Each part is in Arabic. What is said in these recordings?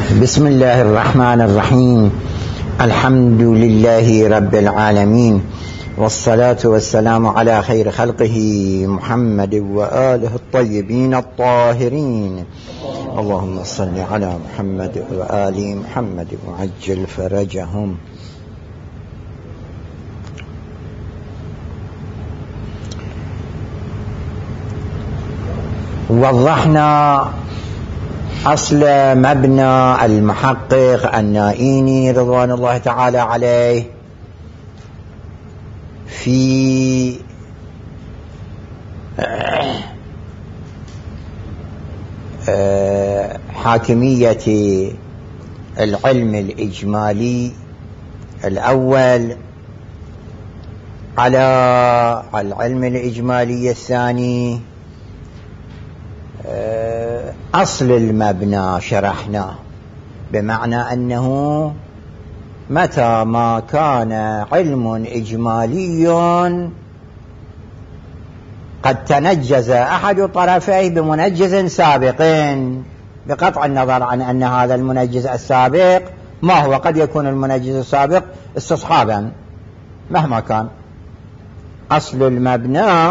بسم الله الرحمن الرحيم. الحمد لله رب العالمين، والصلاة والسلام على خير خلقه محمد وآله الطيبين الطاهرين. اللهم صل على محمد وآل محمد وعجل فرجهم. وضحنا أصل مبنى المحقق النائيني رضوان الله تعالى عليه في حاكمية العلم الإجمالي الأول على العلم الإجمالي الثاني. أصل المبنى شرحنا، بمعنى أنه متى ما كان علم إجمالي قد تنجز أحد طرفيه بمنجز سابق، بقطع النظر عن أن هذا المنجز السابق ما هو، قد يكون المنجز السابق استصحابا مهما كان. أصل المبنى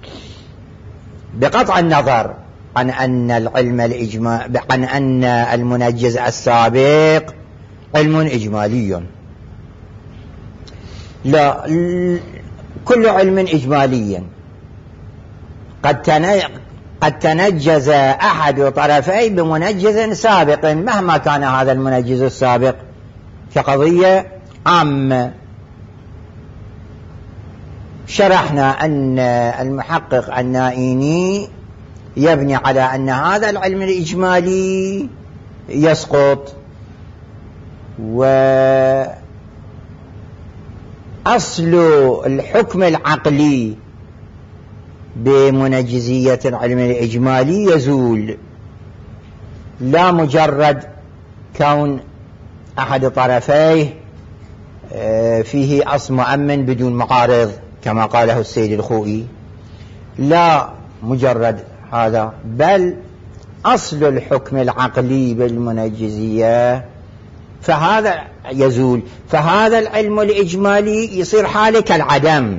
بقطع النظر عن أن العلم عن أن المنجز السابق علم إجمالي. لا، كل علم إجمالي قد تنجز أحد طرفيه بمنجز سابق مهما كان هذا المنجز السابق، كقضية عامة. شرحنا أن المحقق النائيني يبني على أن هذا العلم الإجمالي يسقط، وأصل الحكم العقلي بمنجزية العلم الإجمالي يزول، لا مجرد كون أحد طرفيه فيه أصل مؤمن بدون معارض كما قاله السيد الخوئي، لا مجرد هذا، بل أصل الحكم العقلي بالمنجزية فهذا يزول، فهذا العلم الإجمالي يصير حاله كالعدم.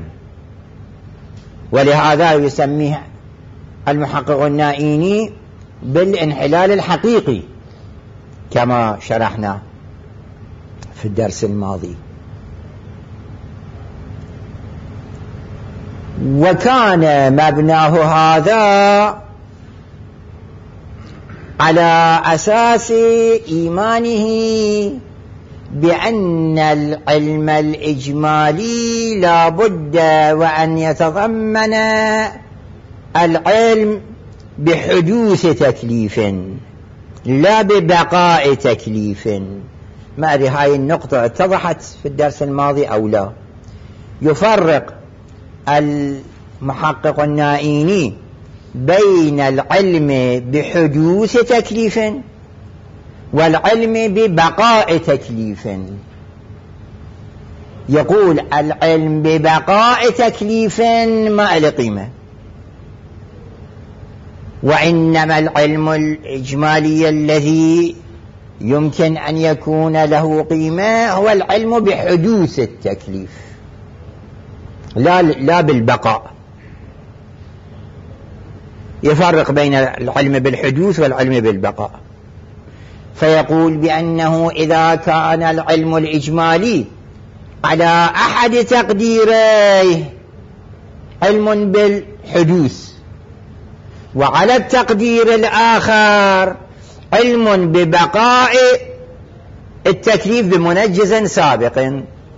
ولهذا يسميه المحقق النائيني بالانحلال الحقيقي كما شرحنا في الدرس الماضي. وكان مبناه هذا على أساس إيمانه بأن العلم الإجمالي لا بد وأن يتضمن العلم بحدوث تكليف لا ببقاء تكليف. ما أدري هاي النقطة اتضحت في الدرس الماضي أو لا. يفرق المحقق النائيني بين العلم بحدوث تكليف والعلم ببقاء تكليف. يقول العلم ببقاء تكليف ما له قيمة، وإنما العلم الإجمالي الذي يمكن أن يكون له قيمة هو العلم بحدوث التكليف لا بالبقاء. يفرق بين العلم بالحدوث والعلم بالبقاء. فيقول بأنه إذا كان العلم الإجمالي على أحد تقديريه علم بالحدوث، وعلى التقدير الآخر علم ببقاء التكليف بمنجز سابق،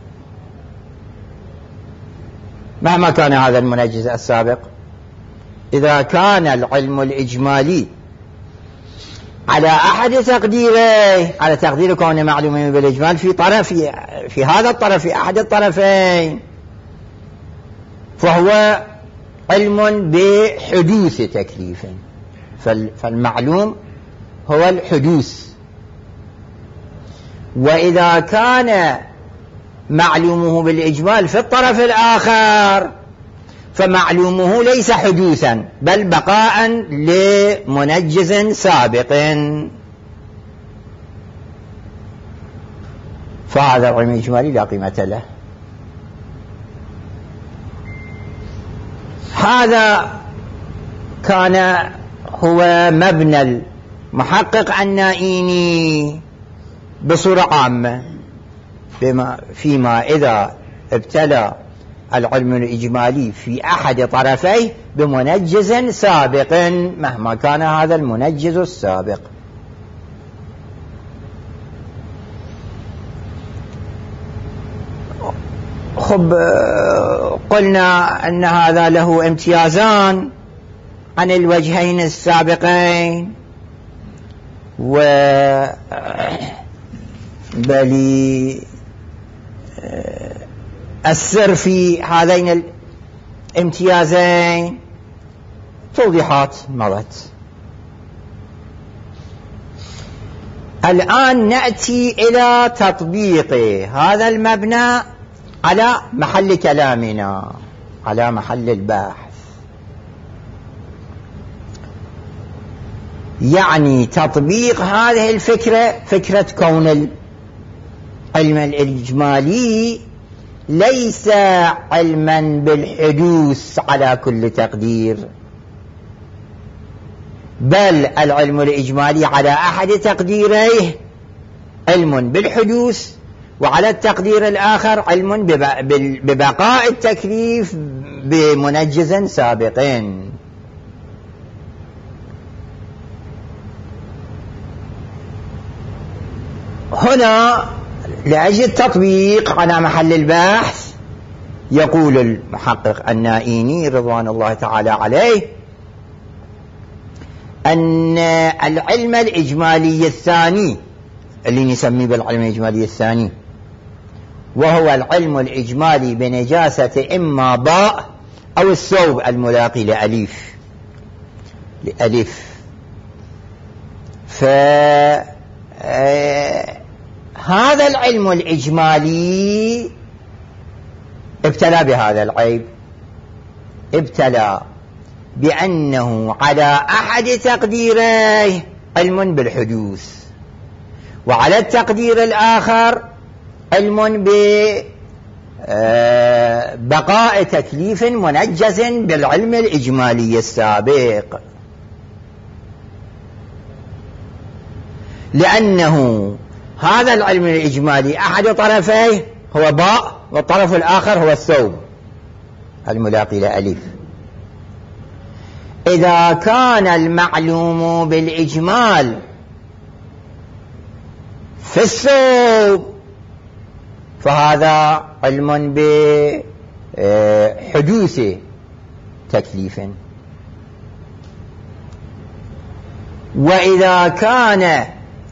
مهما كان هذا المنجز السابق، إذا كان العلم الإجمالي على أحد تقديره، على تقدير كونه معلوم بالإجمال في هذا الطرف، في أحد الطرفين، فهو علم بحدوث تكليف، فالمعلوم هو الحدوث. وإذا كان معلومه بالإجمال في الطرف الآخر فمعلومه ليس حدوثا بل بقاء لمنجز سابق. فهذا العلم الإجمالي لا قيمة له. هذا كان هو مبنى المحقق النائيني بصورة عامة، فيما إذا ابتلى العلم الإجمالي في أحد طرفيه بمنجز سابق مهما كان هذا المنجز السابق. خب قلنا أن هذا له امتيازان عن الوجهين السابقين، بل السر في هذين الامتيازين توضيحات مضت. الآن نأتي إلى تطبيق هذا المبنى على محل كلامنا، على محل البحث. يعني تطبيق هذه الفكرة، فكرة كون العلم الإجمالي ليس علما بالحدوث على كل تقدير، بل العلم الإجمالي على أحد تقديريه علم بالحدوث، وعلى التقدير الآخر علم ببقاء التكليف بمنجز سابقين. هنا لأجل التطبيق على محل البحث يقول المحقق النائيني رضوان الله تعالى عليه أن العلم الإجمالي الثاني اللي نسميه بالعلم الإجمالي الثاني، وهو العلم الإجمالي بنجاسة إما باء أو الثوب الملاقي لألف، فهذا العلم الإجمالي ابتلى بهذا العيب، ابتلى بأنه على أحد تقديريه علم بالحدوث، وعلى التقدير الآخر علم ببقاء تكليف منجز بالعلم الإجمالي السابق، لأنه هذا العلم الإجمالي أحد طرفيه هو باء، والطرف الآخر هو الثوب الملاقي لألف. إذا كان المعلوم بالإجمال في الثوب فهذا علم بحدوث تكليف، وإذا كان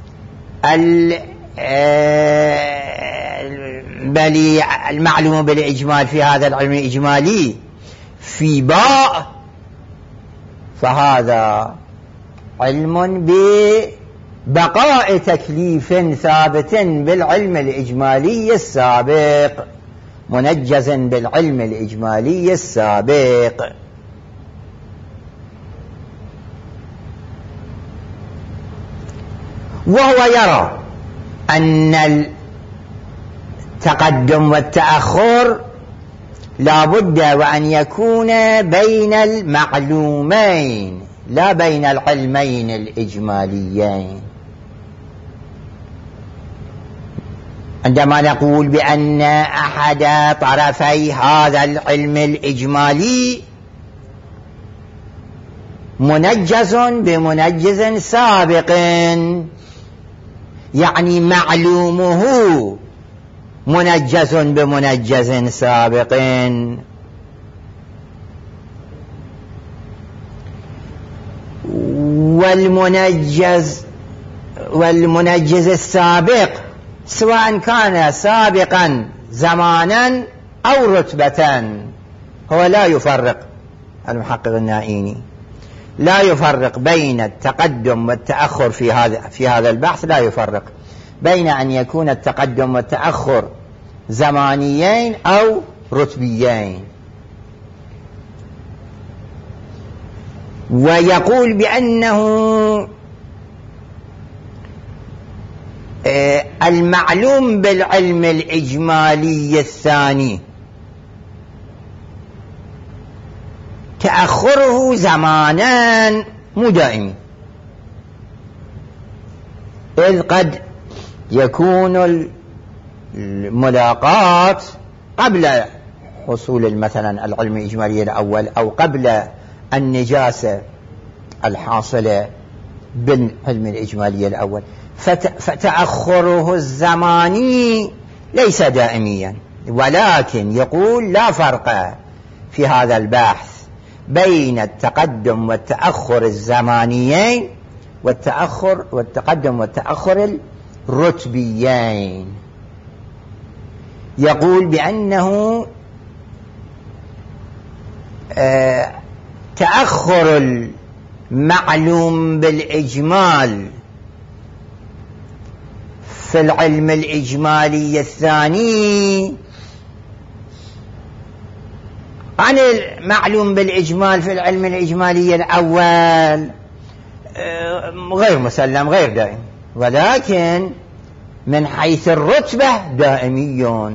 المعلوم بالإجمال في هذا العلم الإجمالي في باء فهذا علم ببقاء تكليف ثابت بالعلم الإجمالي السابق، منجز بالعلم الإجمالي السابق. وهو يرى أن التقدم والتأخر لا بد وأن يكون بين المعلومين لا بين العلمين الإجماليين. عندما نقول بأن أحد طرفي هذا العلم الإجمالي منجز بمنجز سابق، يعني معلومه منجز بمنجز سابق، والمنجز السابق سواء كان سابقا زمانا أو رتبة، هو لا يفرق. المحقق النائيني لا يفرق بين التقدم والتأخر في هذا البحث، لا يفرق بين أن يكون التقدم والتأخر زمانيين أو رتبيين. ويقول بأنه المعلوم بالعلم الإجمالي الثاني تأخره زمانا مو دائم، إذ قد يكون الملاقات قبل حصول مثلا العلم الإجمالي الأول أو قبل النجاسة الحاصلة بالعلم الإجمالي الأول، فتأخره الزماني ليس دائميا. ولكن يقول لا فرق في هذا البحث بين التقدم والتأخر الزمانيين والتقدم والتأخر الرتبيين. يقول بأنه تأخر المعلوم بالإجمال في العلم الإجمالي الثاني عن المعلوم بالإجمال في العلم الإجمالي الأول غير مسلم، غير دائم، ولكن من حيث الرتبة دائمي،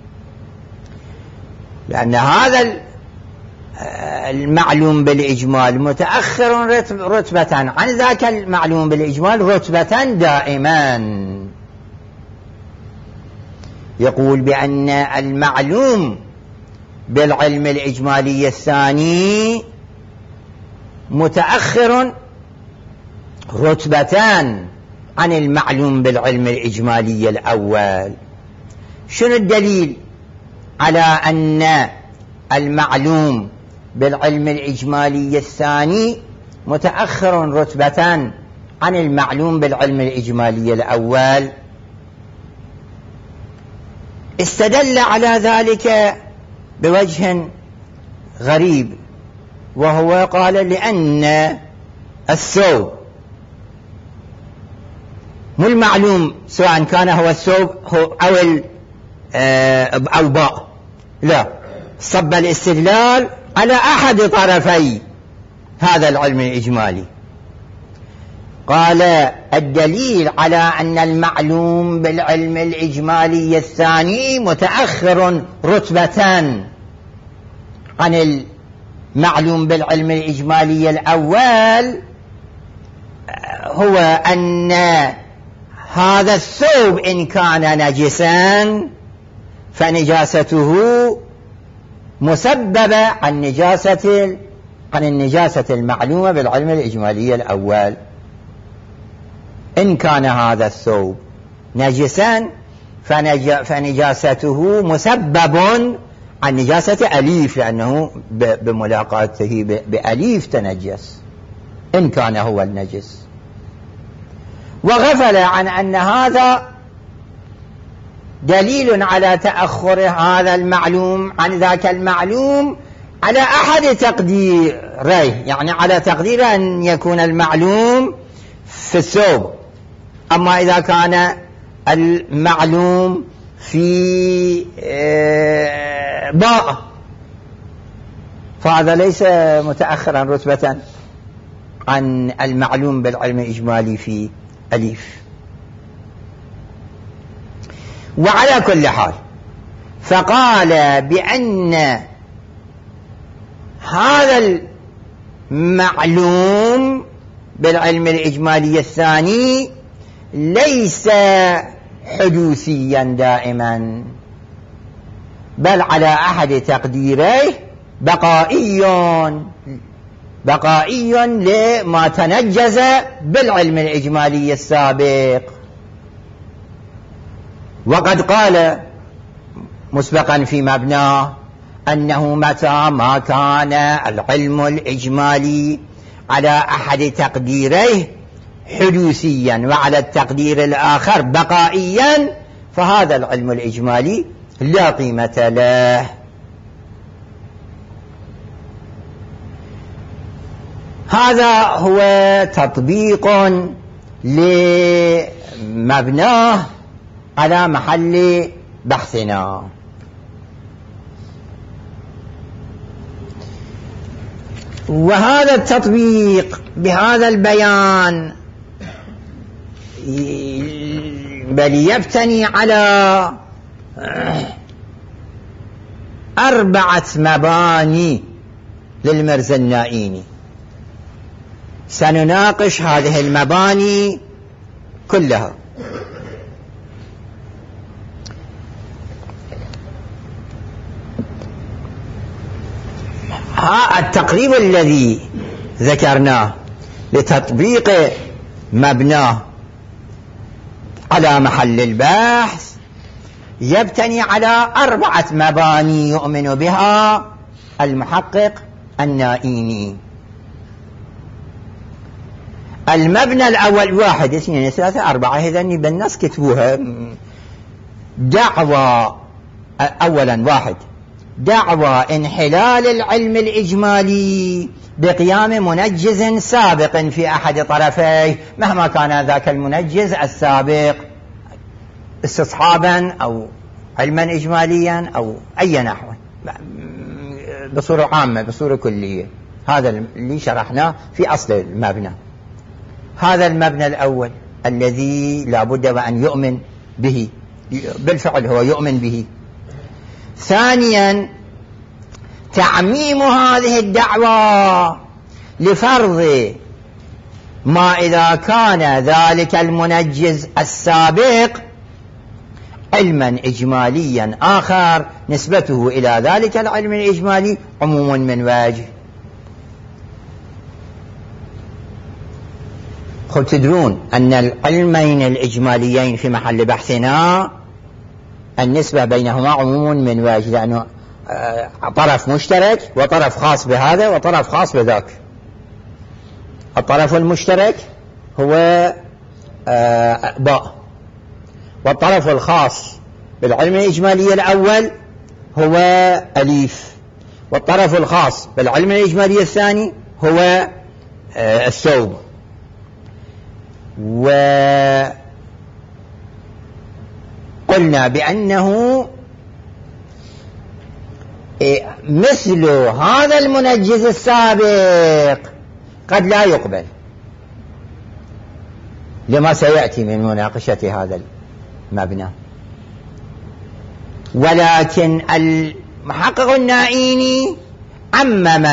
لأن هذا المعلوم بالإجمال متأخر رتبة عن ذاك المعلوم بالإجمال رتبة دائما. يقول بأن المعلوم بالعلم الإجمالي الثاني متأخر رتبتان عن المعلوم بالعلم الإجمالي الأول. شنو الدليل على أن المعلوم بالعلم الإجمالي الثاني متأخر رتبتان عن المعلوم بالعلم الإجمالي الأول؟ استدل على ذلك بوجه غريب، وهو قال لأن الثوب مو المعلوم سواء كان هو الثوب أو الباء، لا، صب الاستدلال على أحد طرفي هذا العلم الإجمالي. قال الدليل على أن المعلوم بالعلم الإجمالي الثاني متأخر رتبتان عن المعلوم بالعلم الإجمالي الأول هو أن هذا الثوب إن كان نجسا فنجاسته مسببة عن النجاسة المعلومة بالعلم الإجمالي الأول. إن كان هذا الثوب نجسا فنجاسته مسبب عن نجاسة أليف، لأنه بملاقاته بأليف تنجس إن كان هو النجس. وغفل عن أن هذا دليل على تأخر هذا المعلوم عن ذاك المعلوم على أحد تقديريه، يعني على تقدير أن يكون المعلوم في الثوب. أما إذا كان المعلوم في باء فهذا ليس متأخرا رتبة عن المعلوم بالعلم الإجمالي في أليف. وعلى كل حال فقال بأن هذا المعلوم بالعلم الإجمالي الثاني ليس حدوثيا دائما، بل على أحد تقديريه بقائي لما تنجز بالعلم الإجمالي السابق. وقد قال مسبقا في مبناه أنه متى ما كان العلم الإجمالي على أحد تقديريه حدوثيا وعلى التقدير الآخر بقائيا فهذا العلم الإجمالي لا قيمة له. هذا هو تطبيق لمبناه على محل بحثنا. وهذا التطبيق بهذا البيان بل يبتني على 4 مباني للمرزا النائيني. سنناقش هذه المباني كلها. التقريب الذي ذكرناه لتطبيق مبناه على محل البحث يبتني على 4 مباني يؤمن بها المحقق النائيني. المبنى الأول 1 2 3 4، إذن بالنص كتبوها. دعوى أولا 1 دعوى انحلال العلم الإجمالي بقيام منجز سابق في أحد طرفيه، مهما كان ذاك المنجز السابق استصحابا أو علما إجماليا أو أي نحو، بصورة عامة بصورة كلية. هذا اللي شرحناه في أصل المبنى. هذا المبنى الأول الذي لا بد وأن يؤمن به، بالفعل هو يؤمن به. ثانيا تعميم هذه الدعوة لفرض ما إذا كان ذلك المنجز السابق علما إجماليا آخر نسبته إلى ذلك العلم الإجمالي عموم من وجه. خب تدرون أن العلمين الإجماليين في محل بحثنا النسبة بينهما عموم من وجه، لأنه طرف مشترك وطرف خاص بهذا وطرف خاص بذاك. الطرف المشترك هو باء، والطرف الخاص بالعلم الإجمالي الأول هو أليف، والطرف الخاص بالعلم الإجمالي الثاني هو الثوب. وقلنا بأنه مثل هذا المنجز السابق قد لا يقبل لما سيأتي من مناقشة هذا المبنى، ولكن المحقق النائيني عمم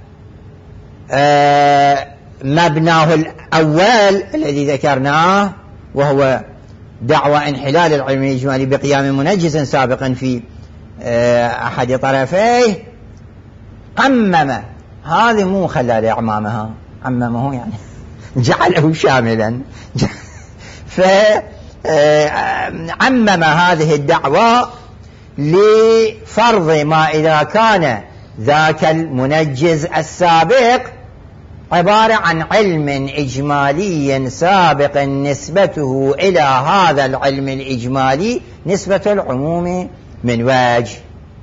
مبناه الأول الذي ذكرناه، وهو دعوى انحلال العلم الإجمالي بقيام منجز سابق في أحد طرفيه. عمم، هذه مو خلال إعمامها، عممه يعني جعله شاملا. فعمم هذه الدعوة لفرض ما إذا كان ذاك المنجز السابق عبارة عن علم إجمالي سابق نسبته إلى هذا العلم الإجمالي نسبة العموم من وجه.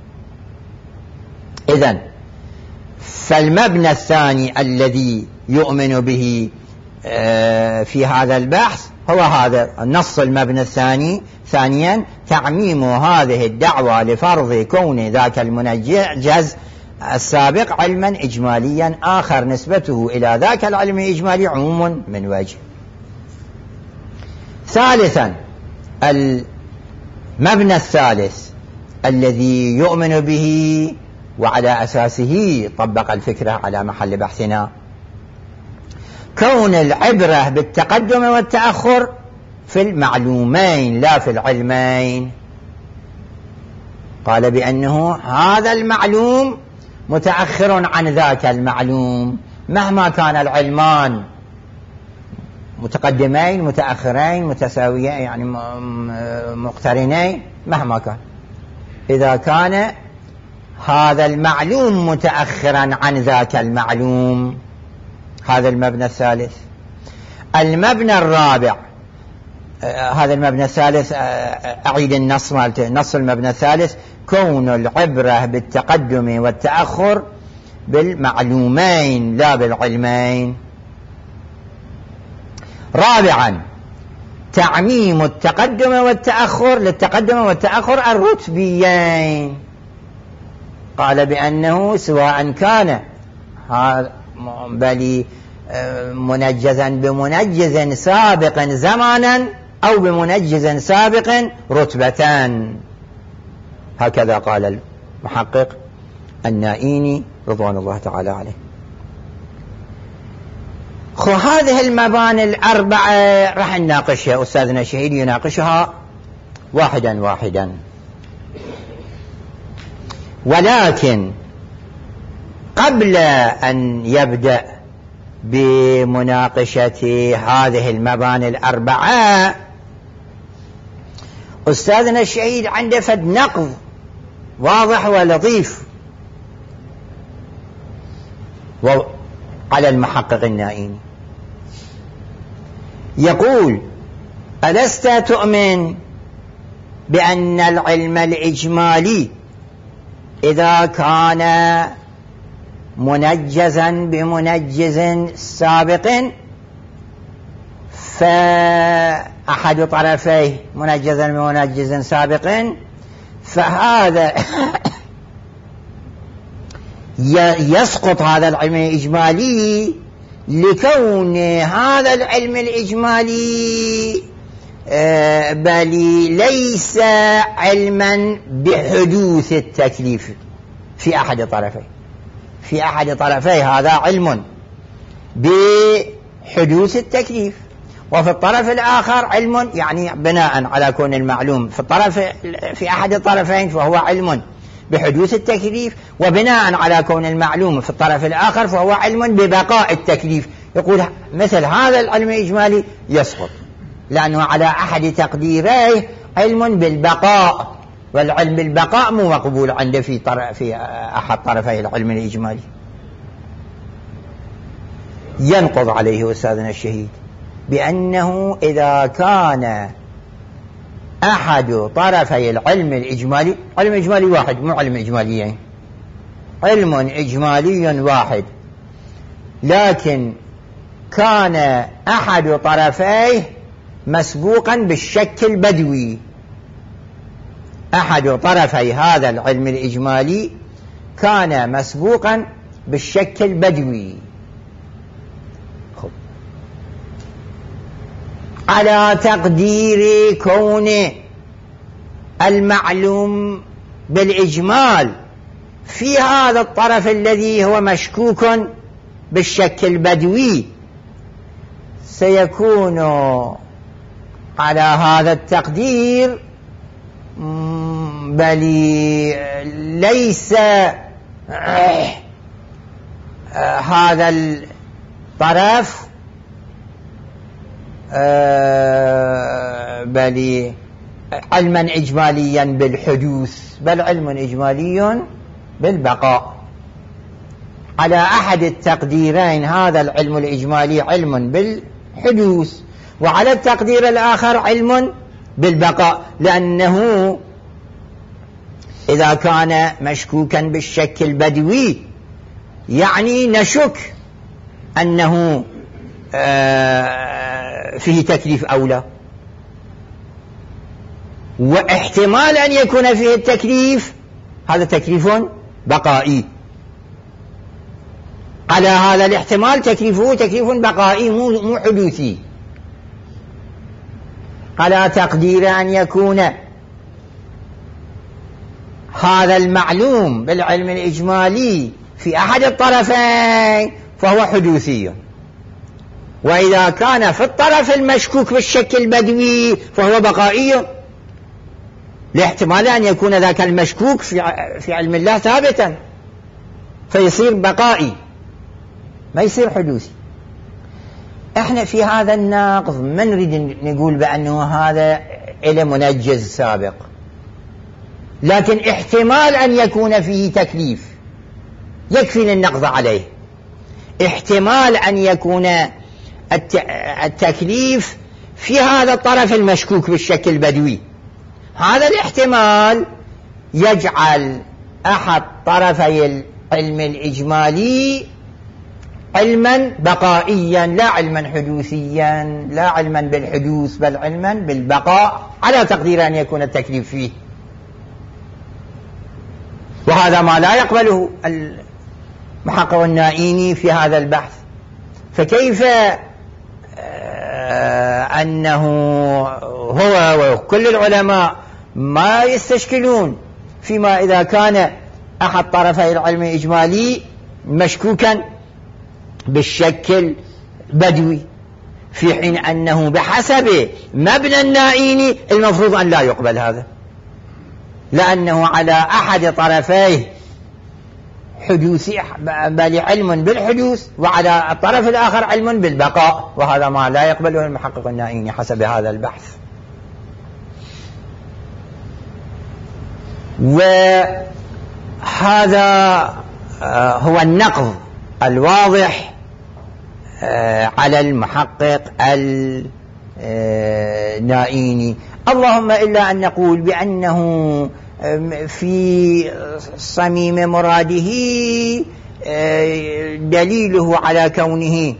إذن فالمبنى الثاني الذي يؤمن به في هذا البحث هو هذا النص المبنى الثاني. ثانيا تعميم هذه الدعوة لفرض كون ذاك المنجز السابق علما إجماليا آخر نسبته إلى ذاك العلم الإجمالي عموم من وجه. ثالثا المبنى الثالث الذي يؤمن به وعلى أساسه طبق الفكرة على محل بحثنا، كون العبرة بالتقدم والتأخر في المعلومين لا في العلمين. قال بأنه هذا المعلوم متأخر عن ذاك المعلوم، مهما كان العلمان متقدمين متأخرين متساويين يعني مقترنين، مهما كان، إذا كان هذا المعلوم متأخرا عن ذاك المعلوم. هذا المبنى الثالث. المبنى الرابع، هذا المبنى الثالث أعيد النص مالته، نص المبنى الثالث كون العبرة بالتقدم والتأخر بالمعلومين لا بالعلمين. رابعا تعميم التقدم والتأخر للتقدم والتأخر الرتبيين. قال بأنه سواء كان بل منجزا بمنجز سابق زمانا أو بمنجز سابق رتبتان. هكذا قال المحقق النائيني رضوان الله تعالى عليه. هذه المباني الأربعة راح نناقشها، أستاذنا الشهيد يناقشها واحدا واحدا، ولكن قبل أن يبدأ بمناقشة هذه المباني الأربعة أستاذنا الشهيد عنده فد نقض واضح ولطيف على المحقق النائيني. يقول: ألست تؤمن بأن العلم الإجمالي إذا كان منجزا بمنجز سابق فأحد طرفيه منجزا بمنجز سابق، فهذا يسقط هذا العلم الإجمالي لكون هذا العلم الإجمالي بل ليس علما بحدوث التكليف في أحد طرفيه. في أحد طرفيه هذا علم بحدوث التكليف، وفي الطرف الآخر علم يعني بناء على كون المعلوم في أحد الطرفين فهو علم بحدوث التكليف، وبناء على كون المعلوم في الطرف الآخر فهو علم ببقاء التكليف. يقول مثل هذا العلم الإجمالي يسقط لأنه على أحد تقديريه علم بالبقاء، والعلم بالبقاء مو مقبول عنده في أحد طرفي العلم الإجمالي. ينقض عليه أستاذنا الشهيد بأنه إذا كان أحد طرفي العلم الإجمالي، علم إجمالي واحد مو علم إجماليين، علم إجمالي واحد، لكن كان أحد طرفيه مسبوقا بالشك البدوي. أحد طرفي هذا العلم الإجمالي كان مسبوقا بالشك البدوي. على تقدير كون المعلوم بالإجمال في هذا الطرف الذي هو مشكوك بالشك البدوي سيكون على هذا التقدير بل ليس هذا الطرف بل علما إجماليا بالحدوث، بل علم إجمالي بالبقاء. على أحد التقديرين هذا العلم الإجمالي علم بالحدوث، وعلى التقدير الآخر علم بالبقاء، لأنه إذا كان مشكوكا بالشك البدوي يعني نشك أنه فيه تكليف أو لا، واحتمال أن يكون فيه التكليف هذا تكليف بقائي. على هذا الاحتمال تكليفه تكليف بقائي مو حدوثي. على تقدير أن يكون هذا المعلوم بالعلم الإجمالي في أحد الطرفين فهو حدوثي، وإذا كان في الطرف المشكوك بالشك البدوي فهو بقائي، لاحتمال أن يكون ذاك المشكوك في علم الله ثابتا فيصير بقائي ما يصير حدوثي. احنا في هذا الناقض ما نريد نقول بأنه هذا إلى منجز سابق، لكن احتمال أن يكون فيه تكليف يكفي النقض عليه. احتمال أن يكون التكليف في هذا الطرف المشكوك بالشك البدوي، هذا الاحتمال يجعل أحد طرفي العلم الإجمالي علما بقائيا لا علما حدوثيا، لا علما بالحدوث بل علما بالبقاء، على تقدير أن يكون التكليف فيه. وهذا ما لا يقبله المحقق النائيني في هذا البحث. فكيف أنه هو وكل العلماء ما يستشكلون فيما إذا كان أحد طرفي العلم الإجمالي مشكوكا بالشكل بدوي، في حين أنه بحسب مبنى النائين المفروض أن لا يقبل هذا، لأنه على أحد طرفيه حدوثي بل علم بالحدوث، وعلى الطرف الآخر علم بالبقاء، وهذا ما لا يقبله المحقق النائيني حسب هذا البحث. وهذا هو النقض الواضح على المحقق النائيني، اللهم إلا أن نقول بأنه في صميم مراده دليله على كونه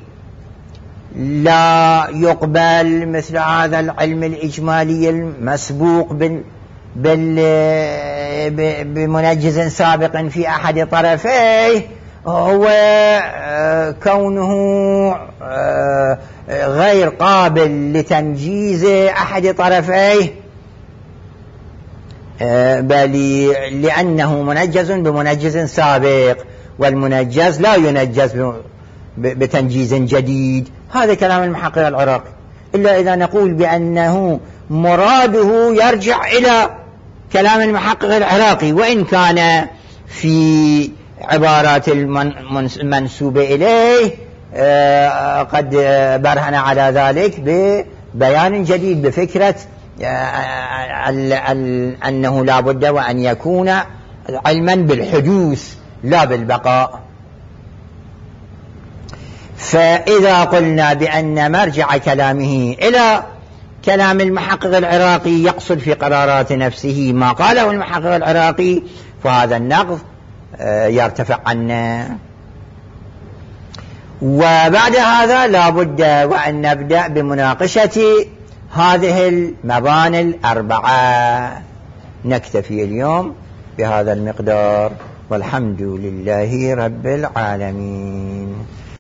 لا يقبل مثل هذا العلم الإجمالي المسبوق بمنجز سابق في أحد طرفيه، هو كونه غير قابل لتنجيز أحد طرفيه، بل لأنه منجز بمنجز سابق، والمنجز لا ينجز بتنجيز جديد. هذا كلام المحقق العراقي، إلا إذا نقول بأنه مراده يرجع إلى كلام المحقق العراقي، وإن كان في عبارات المنسوبة إليه قد برهن على ذلك ببيان جديد، بفكرة أنه لا بد وأن يكون علما بالحدوث لا بالبقاء. فإذا قلنا بأن مرجع كلامه إلى كلام المحقق العراقي يقصد في قرارات نفسه ما قاله المحقق العراقي، فهذا النقض يرتفع عنا. وبعد هذا لا بد وأن نبدأ بمناقشة هذه المباني الأربعة. نكتفي اليوم بهذا المقدار، والحمد لله رب العالمين.